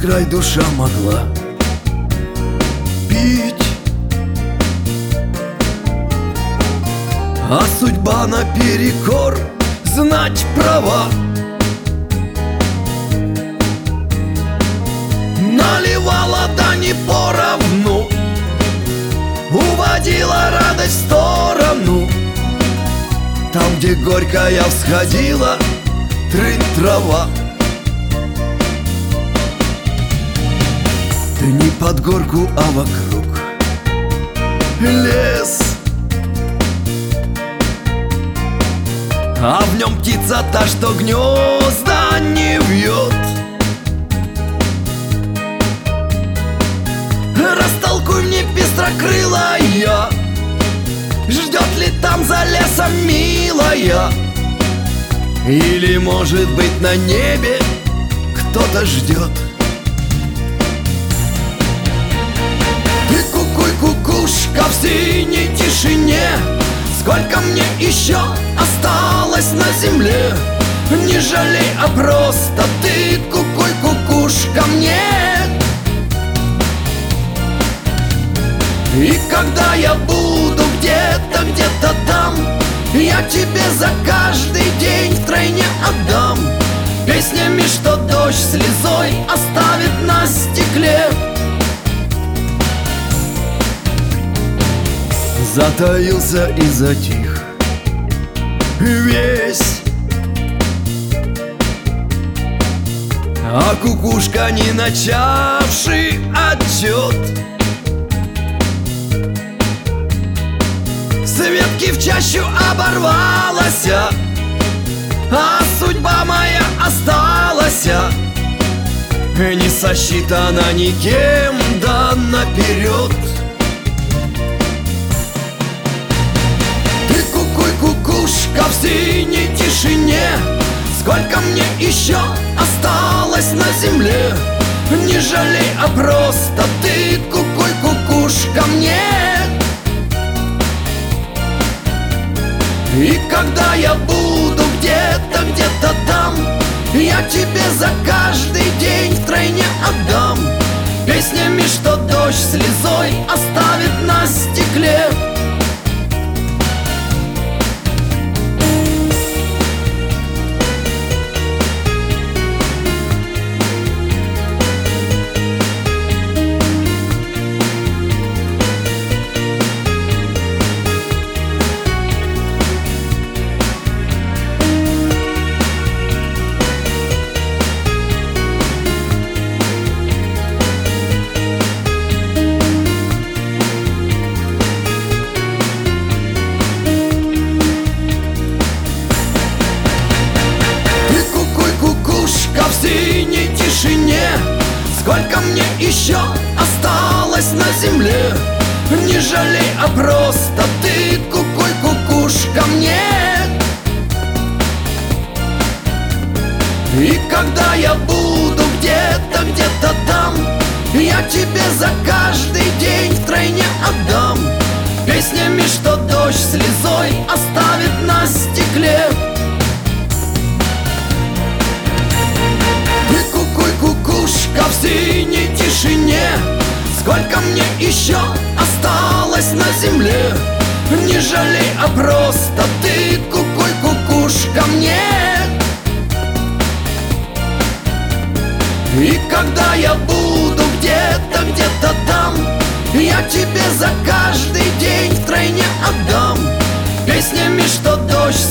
край душа могла пить, а судьба наперекор знать права. Наливала, да не поровну, уводила радость в сторону. Там, где горькая всходила трынь трава. Ты не под горку, а вокруг лес, а в нем птица та, что гнезда не вьет. Растолкуй мне, пестрокрылая, ждет ли там за лесом милая? Или, может быть, на небе кто-то ждет? Ты кукуй, кукушка в синей тишине, сколько мне еще осталось на земле? Не жалей, а просто ты кукуй, кукушка мне. И когда я буду где-то там, я тебе за каждый день втройне отдам песнями, что дождь слезой оставит на стекле. Затаился и затих весь, а кукушка, не начавший отчет, с ветки в чащу оборвалась, а судьба моя осталась не сосчитана никем, да наперед. Ты кукуй, кукушка в синей тишине, сколько мне еще осталось на земле? Не жалей, а просто ты кукуй, кукушка мне. И когда я буду где-то там, я тебе за каждый день втройне отдам песнями, что дождь слезой оставит на стекле. В синей тишине, сколько мне еще осталось на земле? Не жалей, а просто ты кукуй, кукушка мне. И когда я буду где-то там, я тебе за каждый день втройне отдам песнями, что дождь слезой оставит на стекле. Кукушка в синей тишине, сколько мне еще осталось на земле? Не жалей, а просто ты кукуй, кукушка мне. И когда я буду где-то там, я тебе за каждый день втройне отдам песнями, что дождь